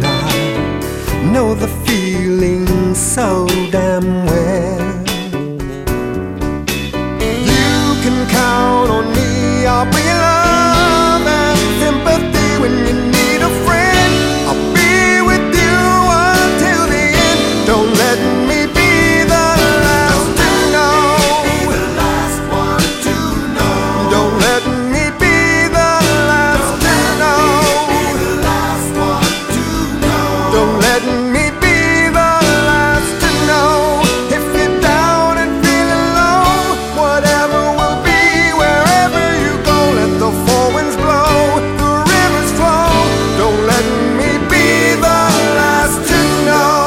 I know the feeling so damn well. You can count on me, I'll be your love and sympathy when you need a friend. I'll be with you until the end. Don't let me be the last to know. The last one to know. Don't let me be the last to know. The last one to know. Don't let me be the last to know. If you're down and feeling low, whatever will be, wherever you go, let the four winds blow, the rivers flow. Don't let me be the last to know.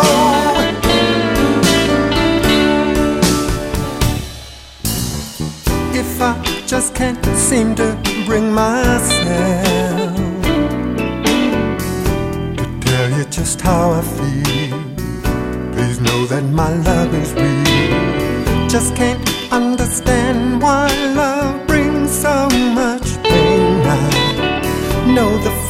If I just can't seem to bring myself to tell you just how I feel, please know that my love is real. Just can't understand why love brings so much pain. I know the